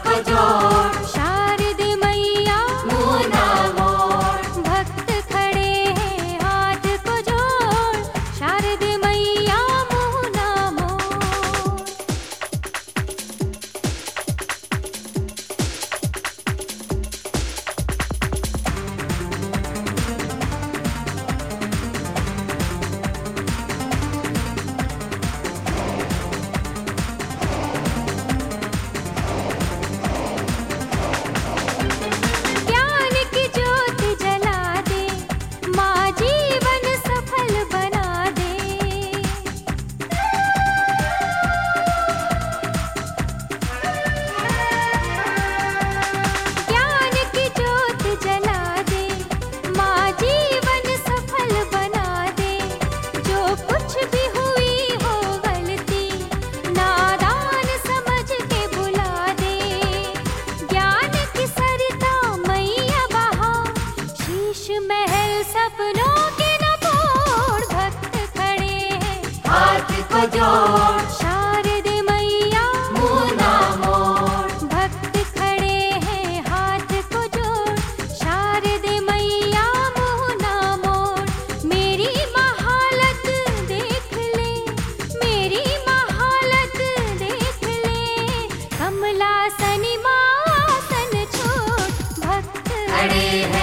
को जोड़, शारदे मैया मुँह ना मोड़। भक्त खड़े हैं हाथ को जोड़, शारदे मैया मुँह ना मोड़। ज्ञान की ज्योत जला दे, माँ जीवन सफल बना दे। ज्ञान की ज्योत जला दे, माँ जीवन सफल बना दे। जो कुछ भी हुई हो गलती, नादान समझ के भुला दे। ज्ञान की सरिता मैया बहा, शीश महल सपनों के न फोड़। भक्त खड़े हैं हाथ को जोड़, शारदे मैया मुँह ना मोड़। भक्त खड़े हैं हाथ को जोड़, शारदे मैया मुँह ना मोड़। मेरी महालत देख ले, मेरी महालत देख ले। कमलासनी माँ आसन छोड़, भक्त खड़े हैं